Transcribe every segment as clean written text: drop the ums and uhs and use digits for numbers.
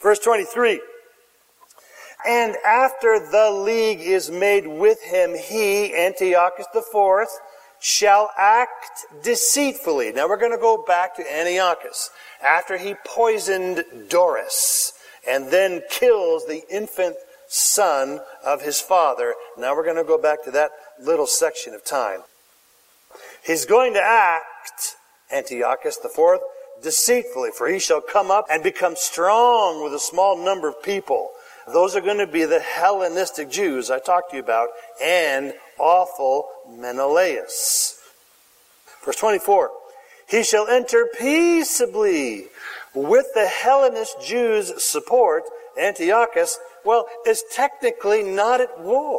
Verse 23. And after the league is made with him, he, Antiochus IV, shall act deceitfully. Now we're going to go back to Antiochus. After he poisoned Doris and then kills the infant son of his father. Now we're going to go back to that little section of time. He's going to act, Antiochus IV, deceitfully, for he shall come up and become strong with a small number of people. Those are going to be the Hellenistic Jews I talked to you about, and awful Menelaus. Verse 24, he shall enter peaceably with the Hellenist Jews' support. Antiochus, is technically not at war.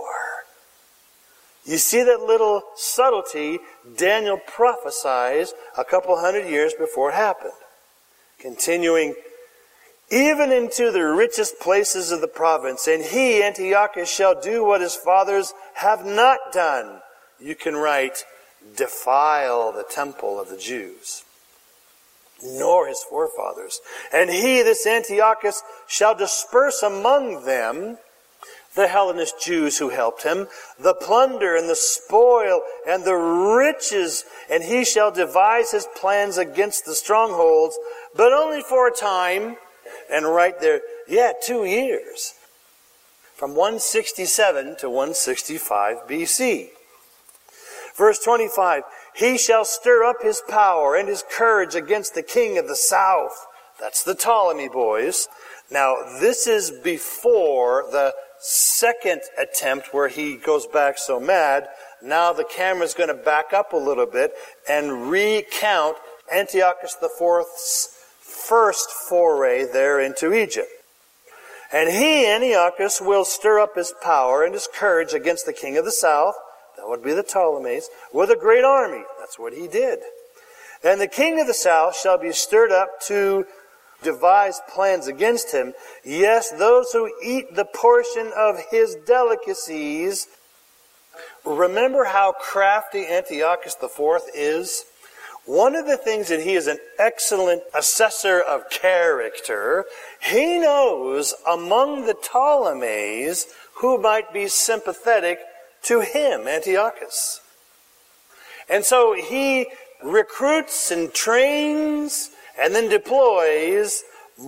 You see that little subtlety Daniel prophesies a couple hundred years before it happened. Continuing, even into the richest places of the province, and he, Antiochus, shall do what his fathers have not done. You can write, defile the temple of the Jews, nor his forefathers. And he, this Antiochus, shall disperse among them the Hellenist Jews who helped him, the plunder and the spoil and the riches, and he shall devise his plans against the strongholds, but only for a time. And right there, 2 years. From 167 to 165 BC. Verse 25, he shall stir up his power and his courage against the king of the south. That's the Ptolemy boys. Now, this is before the second attempt where he goes back so mad. Now the camera's going to back up a little bit and recount Antiochus IV's first foray there into Egypt. And he, Antiochus, will stir up his power and his courage against the king of the south, that would be the Ptolemies, with a great army. That's what he did. And the king of the south shall be stirred up to devise plans against him. Yes, those who eat the portion of his delicacies. Remember how crafty Antiochus IV is? One of the things that he is an excellent assessor of character, he knows among the Ptolemies who might be sympathetic to him, Antiochus. And so he recruits and trains and then deploys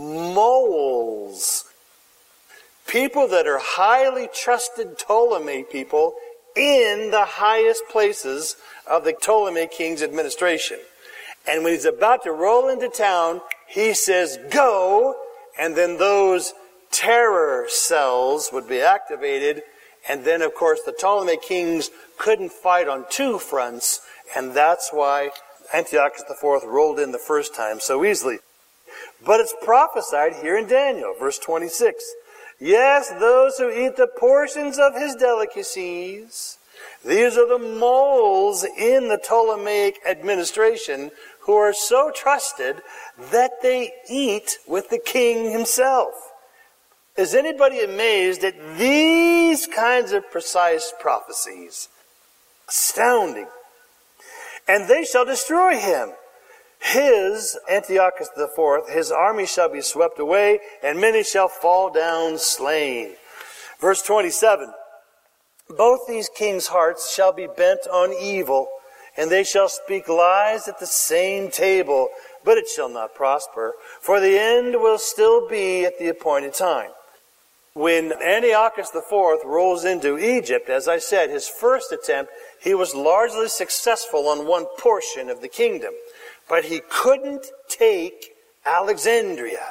moles. People that are highly trusted Ptolemy people in the highest places of the Ptolemy king's administration. And when he's about to roll into town, he says, go, and then those terror cells would be activated. And then, of course, the Ptolemy kings couldn't fight on two fronts, and that's why Antiochus IV rolled in the first time so easily. But it's prophesied here in Daniel, verse 26. Yes, those who eat the portions of his delicacies. These are the moles in the Ptolemaic administration who are so trusted that they eat with the king himself. Is anybody amazed at these kinds of precise prophecies? Astounding. And they shall destroy him. His, Antiochus IV, his army shall be swept away, and many shall fall down slain. Verse 27. Both these kings' hearts shall be bent on evil, and they shall speak lies at the same table, but it shall not prosper, for the end will still be at the appointed time. When Antiochus IV rolls into Egypt, as I said, his first attempt, he was largely successful on one portion of the kingdom. But he couldn't take Alexandria.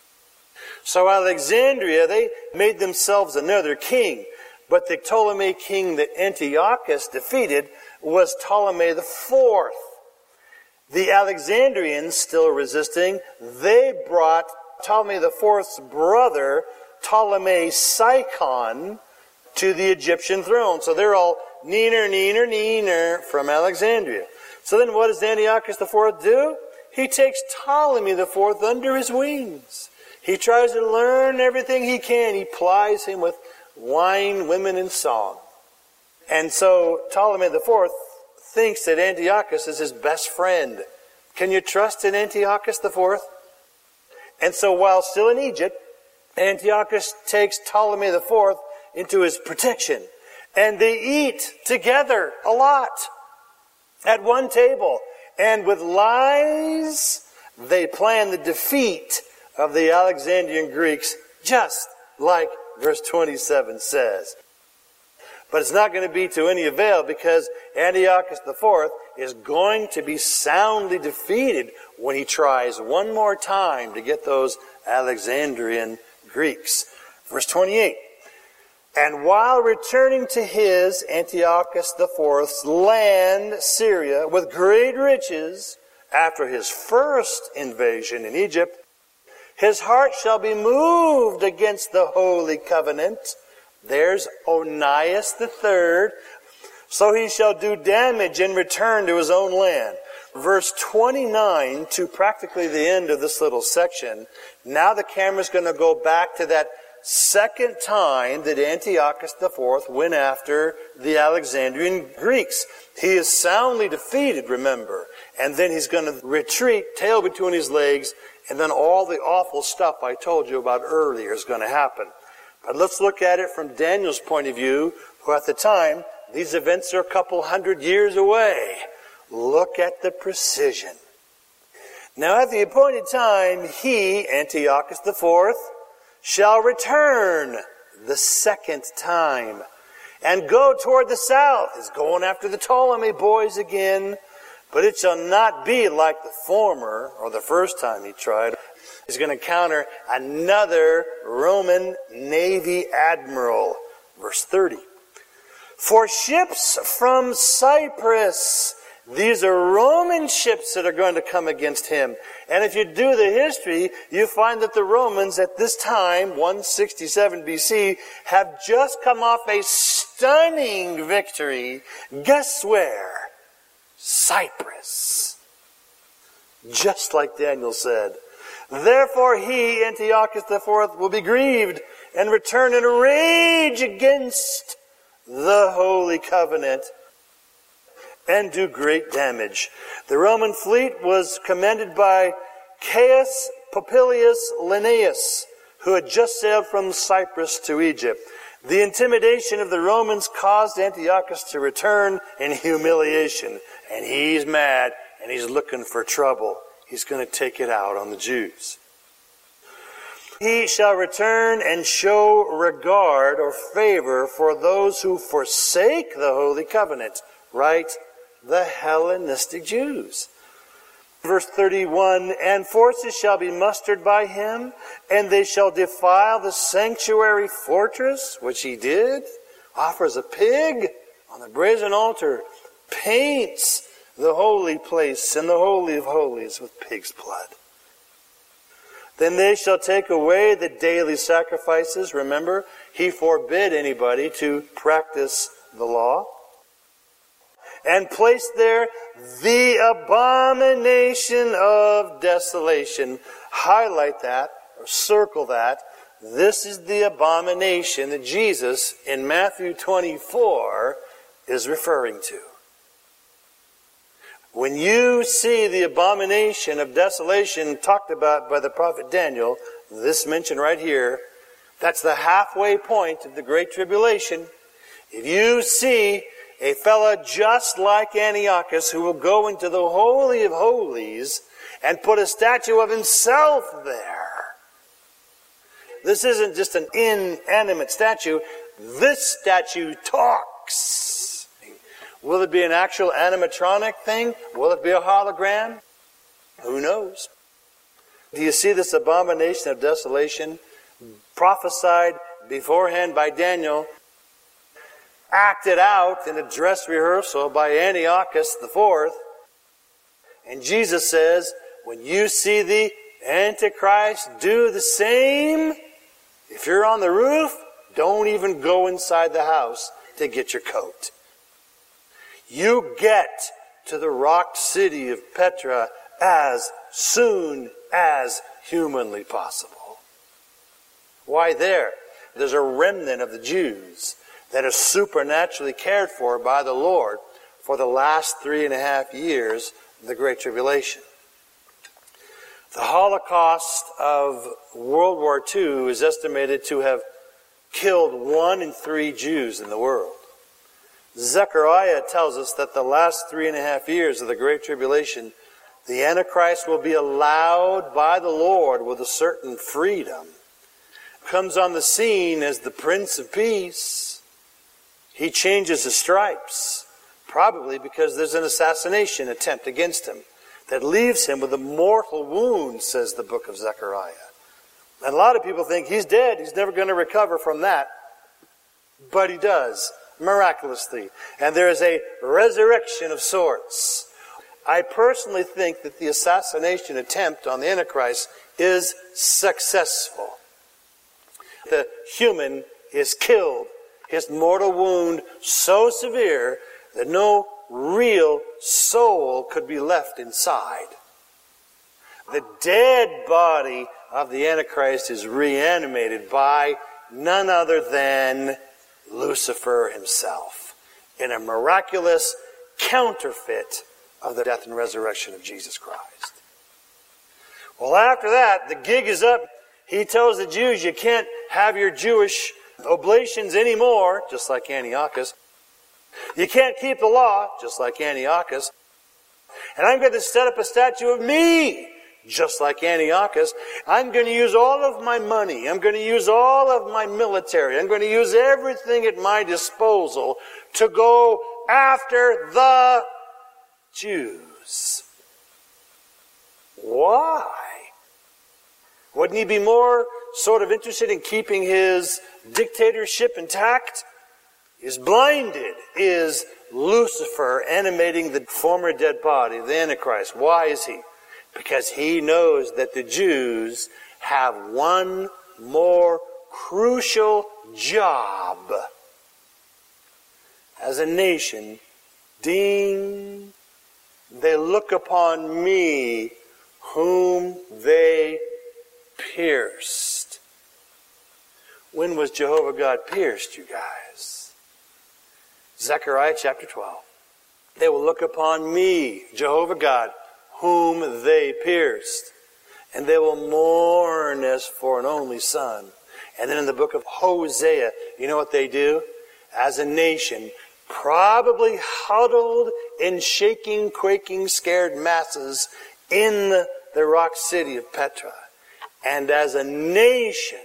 So Alexandria, they made themselves another king. But the Ptolemy king that Antiochus defeated was Ptolemy IV. The Alexandrians, still resisting, they brought Ptolemy IV's brother, Ptolemy Psychon, to the Egyptian throne. So they're all neener from Alexandria. So then what does Antiochus IV do? He takes Ptolemy IV under his wings. He tries to learn everything he can. He plies him with wine, women, and song. And so Ptolemy IV thinks that Antiochus is his best friend. Can you trust in Antiochus IV? And so while still in Egypt, Antiochus takes Ptolemy IV into his protection, and they eat together a lot at one table. And with lies, they plan the defeat of the Alexandrian Greeks, just like verse 27 says. But it's not going to be to any avail, because Antiochus IV is going to be soundly defeated when he tries one more time to get those Alexandrian Greeks. Verse 28. And while returning to his, Antiochus IV's land, Syria, with great riches, after his first invasion in Egypt, his heart shall be moved against the holy covenant. There's Onias III. So he shall do damage and return to his own land. Verse 29 to practically the end of this little section. Now the camera's going to go back to that second time that Antiochus IV went after the Alexandrian Greeks. He is soundly defeated, remember. And then he's going to retreat, tail between his legs, and then all the awful stuff I told you about earlier is going to happen. But let's look at it from Daniel's point of view, who at the time, these events are a couple hundred years away. Look at the precision. Now at the appointed time, he, Antiochus IV, shall return the second time and go toward the south. He's going after the Ptolemy boys again, but it shall not be like the former, or the first time he tried. He's going to counter another Roman Navy admiral. Verse 30. For ships from Cyprus. These are Roman ships that are going to come against him. And if you do the history, you find that the Romans at this time, 167 BC, have just come off a stunning victory. Guess where? Cyprus. Just like Daniel said. Therefore he, Antiochus IV, will be grieved and return in a rage against the holy covenant and do great damage. The Roman fleet was commanded by Caius Popilius Linnaeus, who had just sailed from Cyprus to Egypt. The intimidation of the Romans caused Antiochus to return in humiliation, and he's mad and he's looking for trouble. He's going to take it out on the Jews. He shall return and show regard or favor for those who forsake the holy covenant. Right? The Hellenistic Jews. Verse 31, and forces shall be mustered by him, and they shall defile the sanctuary fortress, which he did, offers a pig on the brazen altar, paints the holy place and the holy of holies with pig's blood. Then they shall take away the daily sacrifices. Remember, he forbid anybody to practice the law. And place there the abomination of desolation. Highlight that, or circle that. This is the abomination that Jesus in Matthew 24 is referring to. When you see the abomination of desolation talked about by the prophet Daniel, this mentioned right here, that's the halfway point of the Great Tribulation. If you see a fellow just like Antiochus who will go into the Holy of Holies and put a statue of himself there. This isn't just an inanimate statue. This statue talks. Will it be an actual animatronic thing? Will it be a hologram? Who knows? Do you see this abomination of desolation prophesied beforehand by Daniel, acted out in a dress rehearsal by Antiochus IV? And Jesus says, when you see the Antichrist do the same, if you're on the roof, don't even go inside the house to get your coat. You get to the rocked city of Petra as soon as humanly possible. Why there? There's a remnant of the Jews that are supernaturally cared for by the Lord for the last 3.5 years of the Great Tribulation. The Holocaust of World War II is estimated to have killed 1 in 3 Jews in the world. Zechariah tells us that the last 3.5 years of the Great Tribulation, the Antichrist will be allowed by the Lord with a certain freedom. Comes on the scene as the Prince of Peace. He changes his stripes, probably because there's an assassination attempt against him that leaves him with a mortal wound, says the book of Zechariah. And a lot of people think he's dead, he's never going to recover from that. But he does, miraculously. And there is a resurrection of sorts. I personally think that the assassination attempt on the Antichrist is successful. The human is killed, his mortal wound so severe that no real soul could be left inside. The dead body of the Antichrist is reanimated by none other than Lucifer himself in a miraculous counterfeit of the death and resurrection of Jesus Christ. Well, after that, the gig is up. He tells the Jews, you can't have your Jewish oblations anymore, just like Antiochus. You can't keep the law, just like Antiochus. And I'm going to set up a statue of me, just like Antiochus. I'm going to use all of my money. I'm going to use all of my military. I'm going to use everything at my disposal to go after the Jews. Why? Wouldn't he be more sort of interested in keeping his dictatorship intact? Is blinded is Lucifer animating the former dead body of the Antichrist. Why is he? Because he knows that the Jews have one more crucial job. As a nation, ding, they look upon me whom they pierced. When was Jehovah God pierced, you guys? Zechariah chapter 12. They will look upon me, Jehovah God, whom they pierced. And they will mourn as for an only son. And then in the book of Hosea, you know what they do? As a nation, probably huddled in shaking, quaking, scared masses in the rock city of Petra. And as a nation,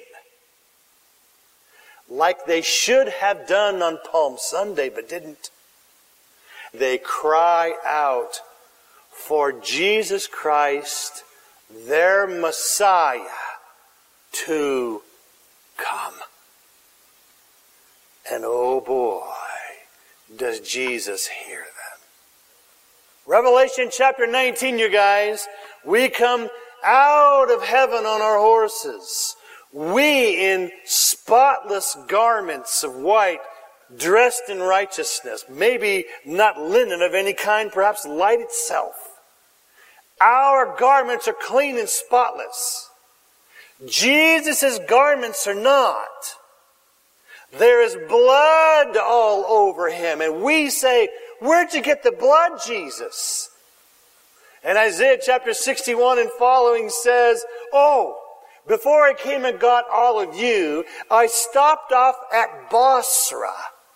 like they should have done on Palm Sunday, but didn't, they cry out for Jesus Christ, their Messiah, to come. And oh boy, does Jesus hear them. Revelation chapter 19, you guys, we come out of heaven on our horses. We in spotless garments of white, dressed in righteousness, maybe not linen of any kind, perhaps light itself. Our garments are clean and spotless. Jesus' garments are not. There is blood all over him. And we say, where'd you get the blood, Jesus? And Isaiah chapter 61 and following says, oh, before I came and got all of you, I stopped off at Bosra.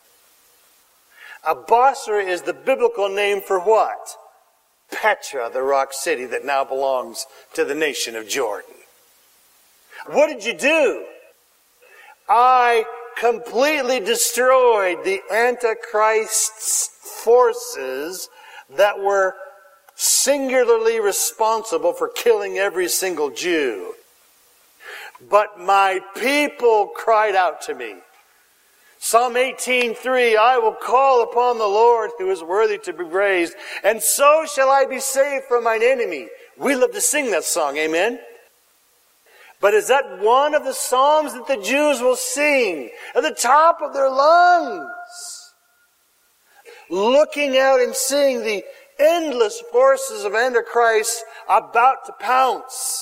Bosra is the biblical name for what? Petra, the rock city that now belongs to the nation of Jordan. What did you do? I completely destroyed the Antichrist's forces that were singularly responsible for killing every single Jew. But my people cried out to me. Psalm 18:3, I will call upon the Lord who is worthy to be praised, and so shall I be saved from mine enemy. We love to sing that song, amen? But is that one of the psalms that the Jews will sing at the top of their lungs? Looking out and seeing the endless forces of Antichrist about to pounce.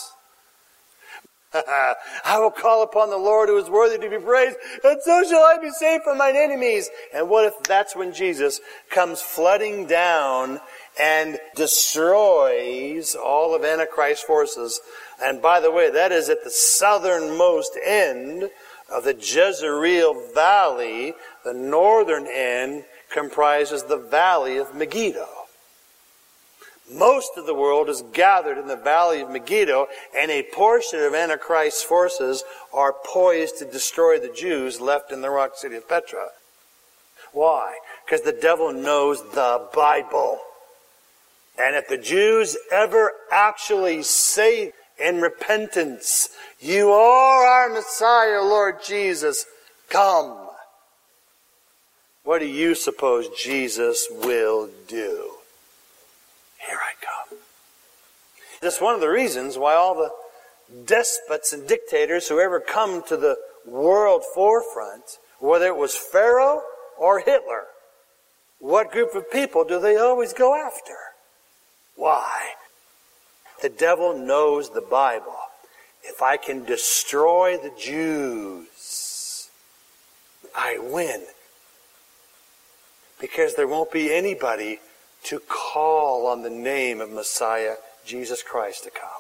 I will call upon the Lord who is worthy to be praised, and so shall I be saved from mine enemies. And what if that's when Jesus comes flooding down and destroys all of Antichrist's forces. And by the way, that is at the southernmost end of the Jezreel Valley. The northern end comprises the valley of Megiddo. Most of the world is gathered in the valley of Megiddo, and a portion of Antichrist's forces are poised to destroy the Jews left in the rock city of Petra. Why? Because the devil knows the Bible. And if the Jews ever actually say in repentance, "You are our Messiah, Lord Jesus, come," what do you suppose Jesus will do? Here I come. That's one of the reasons why all the despots and dictators who ever come to the world forefront, whether it was Pharaoh or Hitler, what group of people do they always go after? Why? The devil knows the Bible. If I can destroy the Jews, I win. Because there won't be anybody to call on the name of Messiah, Jesus Christ, to come.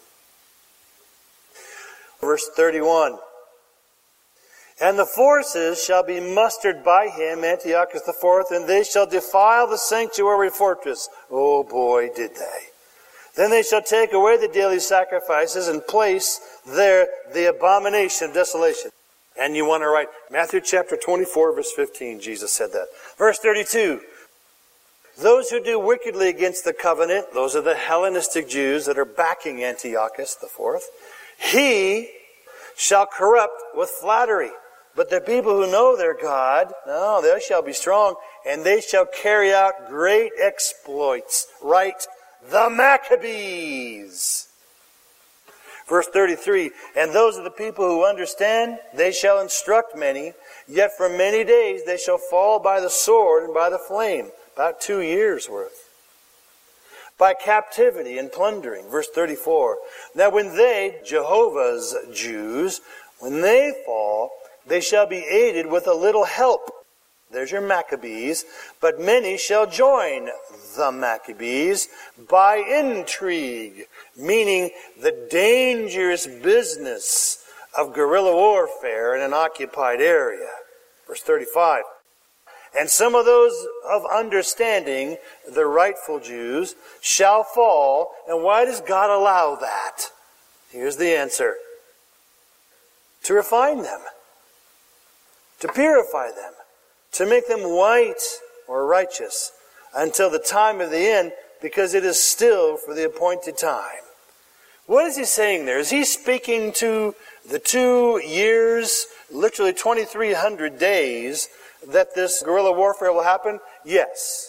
Verse 31. And the forces shall be mustered by him, Antiochus IV, and they shall defile the sanctuary fortress. Oh boy, did they. Then they shall take away the daily sacrifices and place there the abomination of desolation. And you want to write Matthew chapter 24, verse 15, Jesus said that. Verse 32. Those who do wickedly against the covenant, those are the Hellenistic Jews that are backing Antiochus IV, he shall corrupt with flattery. But the people who know their God, no, they shall be strong, and they shall carry out great exploits. Right? The Maccabees. Verse 33, and those are the people who understand, they shall instruct many, yet for many days they shall fall by the sword and by the flame. About 2 years' worth. By captivity and plundering. Verse 34. Now when they, Jehovah's Jews, when they fall, they shall be aided with a little help. There's your Maccabees. But many shall join the Maccabees by intrigue, meaning the dangerous business of guerrilla warfare in an occupied area. Verse 35. And some of those of understanding, the rightful Jews, shall fall. And why does God allow that? Here's the answer. To refine them. To purify them. To make them white or righteous until the time of the end, because it is still for the appointed time. What is he saying there? Is he speaking to the 2 years, literally 2,300 days, that this guerrilla warfare will happen? Yes.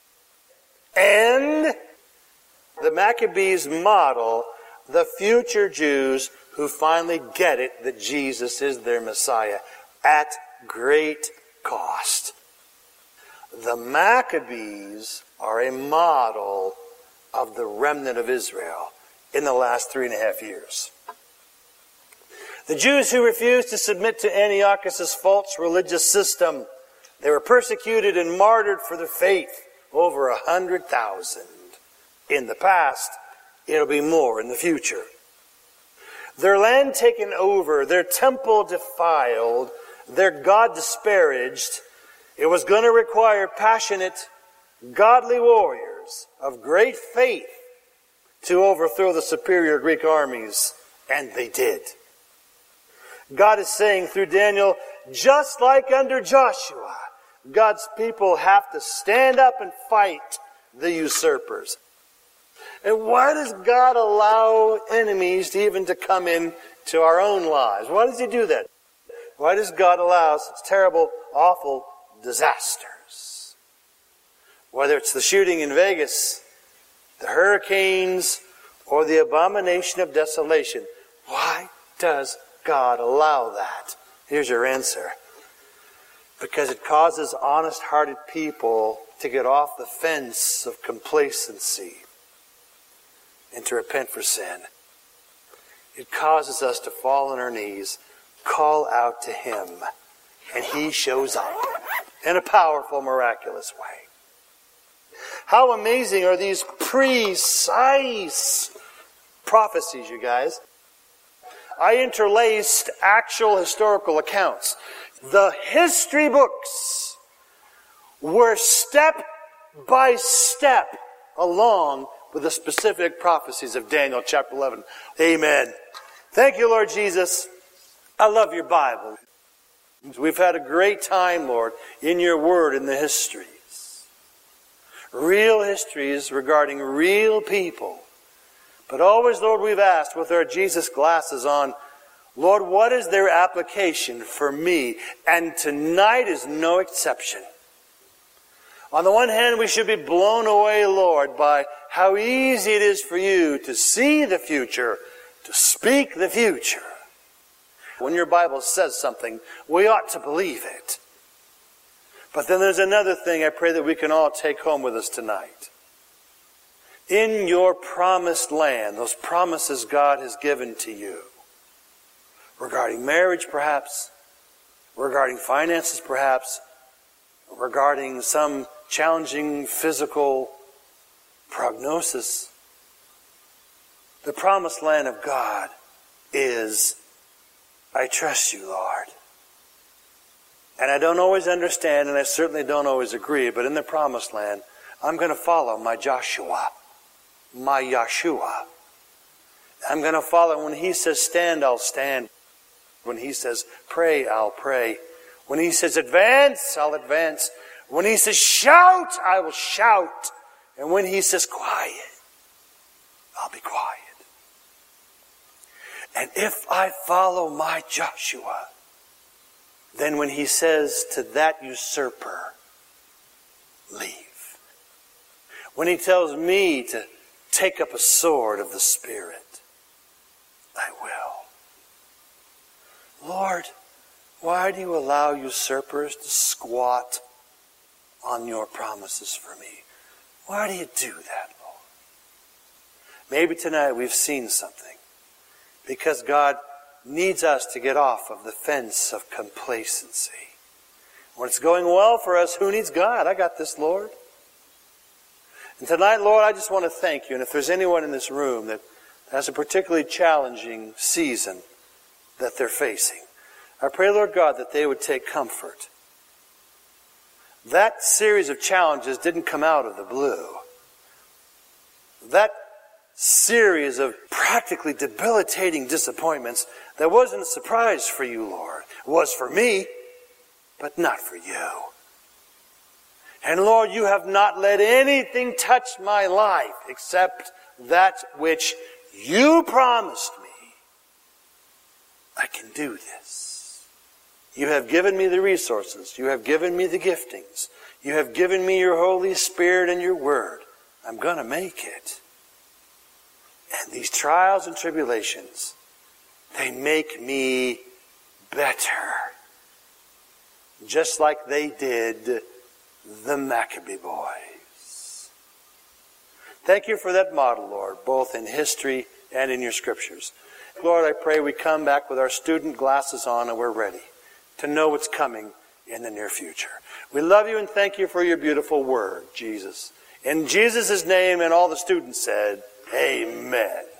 And the Maccabees model the future Jews who finally get it that Jesus is their Messiah at great cost. The Maccabees are a model of the remnant of Israel in the last 3.5 years. The Jews who refused to submit to Antiochus' false religious system, they were persecuted and martyred for their faith, over 100,000. In the past, it'll be more in the future. Their land taken over, their temple defiled, their God disparaged. It was going to require passionate, godly warriors of great faith to overthrow the superior Greek armies, and they did. God is saying through Daniel, just like under Joshua, God's people have to stand up and fight the usurpers. And why does God allow enemies to even to come into our own lives? Why does He do that? Why does God allow such terrible, awful disasters? Whether it's the shooting in Vegas, the hurricanes, or the abomination of desolation. Why does God allow that? Here's your answer. Because it causes honest-hearted people to get off the fence of complacency and to repent for sin. It causes us to fall on our knees, call out to Him, and He shows up in a powerful, miraculous way. How amazing are these precise prophecies, you guys. I interlaced actual historical accounts. The history books were step by step along with the specific prophecies of Daniel chapter 11. Amen. Thank you, Lord Jesus. I love your Bible. We've had a great time, Lord, in your word, in the histories. Real histories regarding real people. But always, Lord, we've asked with our Jesus glasses on, Lord, what is their application for me? And tonight is no exception. On the one hand, we should be blown away, Lord, by how easy it is for you to see the future, to speak the future. When your Bible says something, we ought to believe it. But then there's another thing I pray that we can all take home with us tonight. In your promised land, those promises God has given to you, regarding marriage perhaps, regarding finances perhaps, regarding some challenging physical prognosis, the promised land of God is, I trust you, Lord. And I don't always understand, and I certainly don't always agree, but in the promised land, I'm going to follow my Joshua, my Yeshua. I'm going to follow. When he says stand, I'll stand. When he says pray, I'll pray. When he says advance, I'll advance. When he says shout, I will shout. And when he says quiet, I'll be quiet. And if I follow my Joshua, then when he says to that usurper, leave. When he tells me to take up a sword of the Spirit, I will. Lord, why do you allow usurpers to squat on your promises for me? Why do you do that, Lord? Maybe tonight we've seen something. Because God needs us to get off of the fence of complacency. When it's going well for us, who needs God? I got this, Lord. And tonight, Lord, I just want to thank you. And if there's anyone in this room that has a particularly challenging season that they're facing, I pray, Lord God, that they would take comfort. That series of challenges didn't come out of the blue. That series of practically debilitating disappointments, that wasn't a surprise for you, Lord. It was for me, but not for you. And Lord, you have not let anything touch my life except that which you promised me. I can do this. You have given me the resources. You have given me the giftings. You have given me your Holy Spirit and your Word. I'm going to make it. And these trials and tribulations, they make me better. Just like they did the Maccabee boys. Thank you for that model, Lord, both in history and in your scriptures. Lord, I pray we come back with our student glasses on and we're ready to know what's coming in the near future. We love you and thank you for your beautiful word, Jesus. In Jesus' name, and all the students said, Amen.